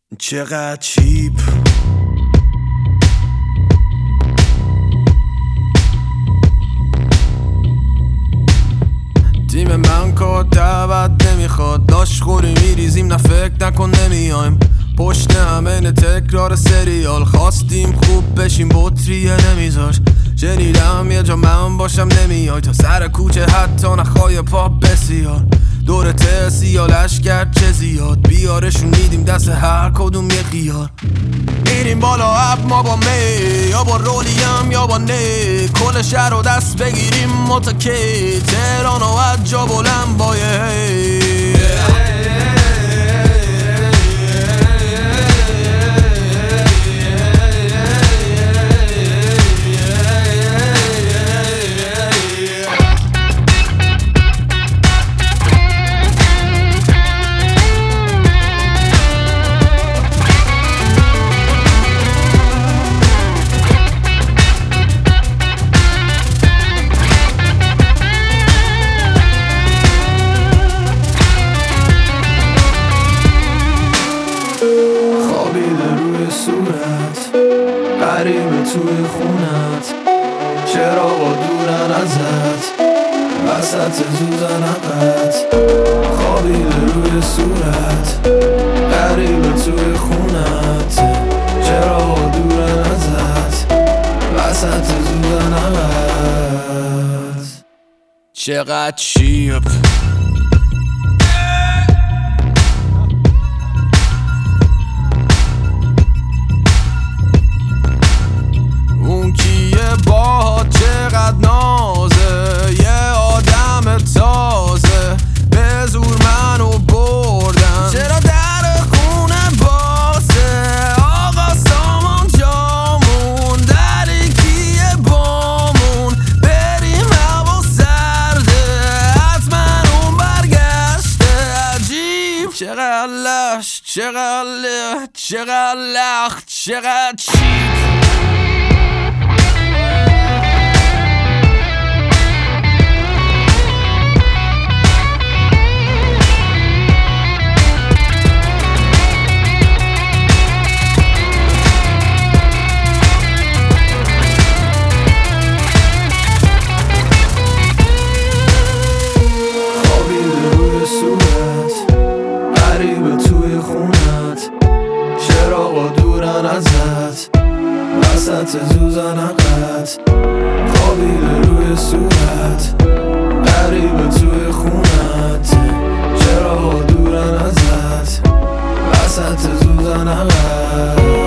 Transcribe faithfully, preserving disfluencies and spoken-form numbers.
چقدر چیپ تیم من کار دعوت نمیخواد، لاش خوری میریزیم نه فکر نکن نمیایم پشت همه نه تکرار سریال. خواستیم خوب بشیم بطریه نمیذاش، شنیدم یه جا من باشم نمیای تا سر کوچه حتی نخوای پا بسیار. دور تسی یا لشکر چه زیاد بیارشون میدیم دست هر کدوم یه خیار. میریم بالا اب ما با می یا با رولیم یا با نی، کل شهر رو دست بگیریم متکی تهران و از جا بلند بایه غریبه توی خونت، چراغا دورن ازت وسط زوزنقت. خوابیده روی صورت، غریبه توی خونت، چراغا دورن ازت وسط زوزنقت. چقدر چیپ با چقدر نازه یه آدم تازه به زور منو بردن. چرا در خونه بازه آقا سامان جامون دریکیه بامون بریم هوا سرده حتما اون برگشته عجیب. چقدر لش چقدر له چقدر لخت چقدر چیپ. چراغا دورن ازت وسط زوزنقت. خوابیده روی صورت، غریبه توی خونت، چراغا دورن ازت وسط زوزنقت.